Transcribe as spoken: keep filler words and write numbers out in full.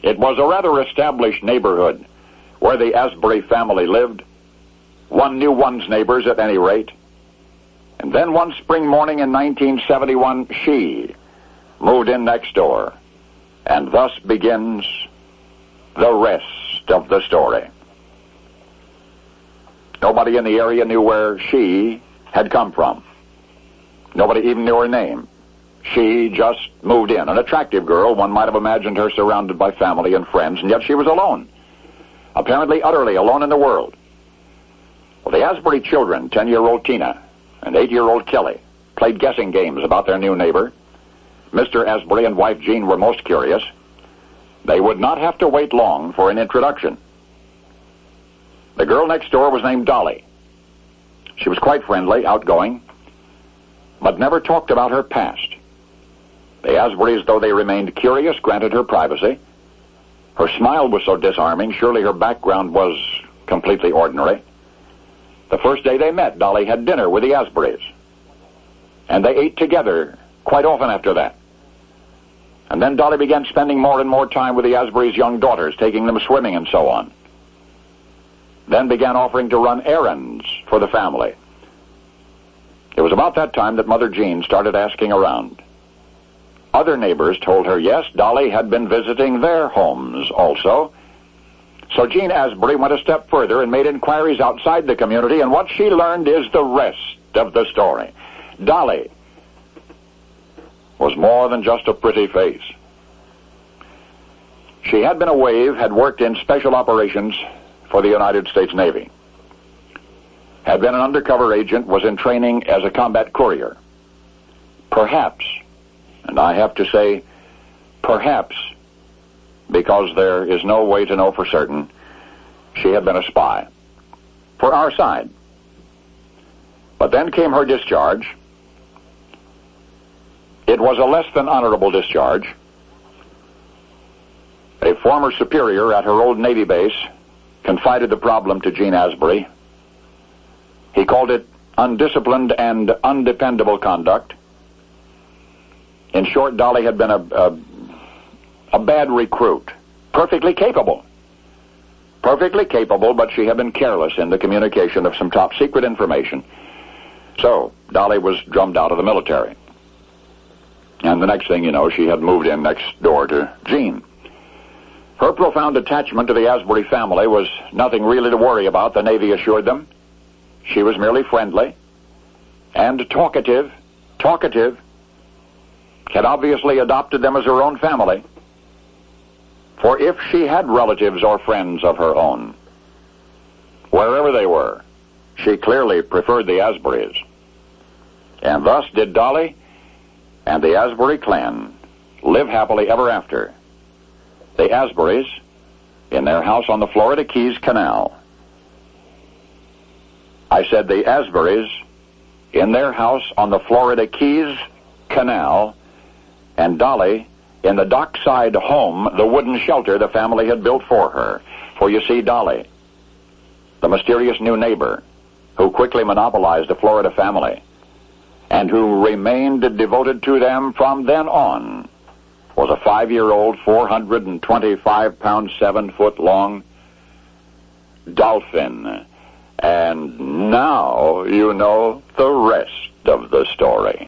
It was a rather established neighborhood where the Asbury family lived. One knew one's neighbors at any rate. And then one spring morning in nineteen seventy-one, she moved in next door. And thus begins the rest of the story. Nobody in the area knew where she had come from. Nobody even knew her name. She just moved in. An attractive girl. One might have imagined her surrounded by family and friends, and yet she was alone. Apparently utterly alone in the world. Well, the Asbury children, ten-year-old Tina and eight-year-old Kelly, played guessing games about their new neighbor. Mister Asbury and wife Jean were most curious. They would not have to wait long for an introduction. The girl next door was named Dolly. She was quite friendly, outgoing, but never talked about her past. The Asburys, though they remained curious, granted her privacy. Her smile was so disarming, surely her background was completely ordinary. The first day they met, Dolly had dinner with the Asburys, and they ate together quite often after that. And then Dolly began spending more and more time with the Asburys' young daughters, taking them swimming and so on. Then began offering to run errands for the family. It was about that time that Mother Jean started asking around. Other neighbors told her, yes, Dolly had been visiting their homes also. So Jean Asbury went a step further and made inquiries outside the community, and what she learned is the rest of the story. Dolly was more than just a pretty face. She had been a wave, had worked in special operations for the United States Navy, had been an undercover agent, was in training as a combat courier. Perhaps, and I have to say perhaps, because there is no way to know for certain, she had been a spy for our side. But then came her discharge. It was a less than honorable discharge. A former superior at her old Navy base confided the problem to Jean Asbury. He called it undisciplined and undependable conduct. In short, Dolly had been a, a, a bad recruit. Perfectly capable. Perfectly capable, but she had been careless in the communication of some top secret information. So, Dolly was drummed out of the military. And the next thing you know, she had moved in next door to Jean. Her profound attachment to the Asbury family was nothing really to worry about, the Navy assured them. She was merely friendly and talkative, talkative, had obviously adopted them as her own family. For if she had relatives or friends of her own, wherever they were, she clearly preferred the Asburys. And thus did Dolly and the Asbury clan live happily ever after. The Asburys in their house on the Florida Keys Canal. I said the Asburys in their house on the Florida Keys Canal, and Dolly in the dockside home, the wooden shelter the family had built for her. For you see, Dolly, the mysterious new neighbor who quickly monopolized the Florida family and who remained devoted to them from then on, was a five-year-old, four hundred twenty-five pound, seven-foot-long dolphin. And now you know the rest of the story.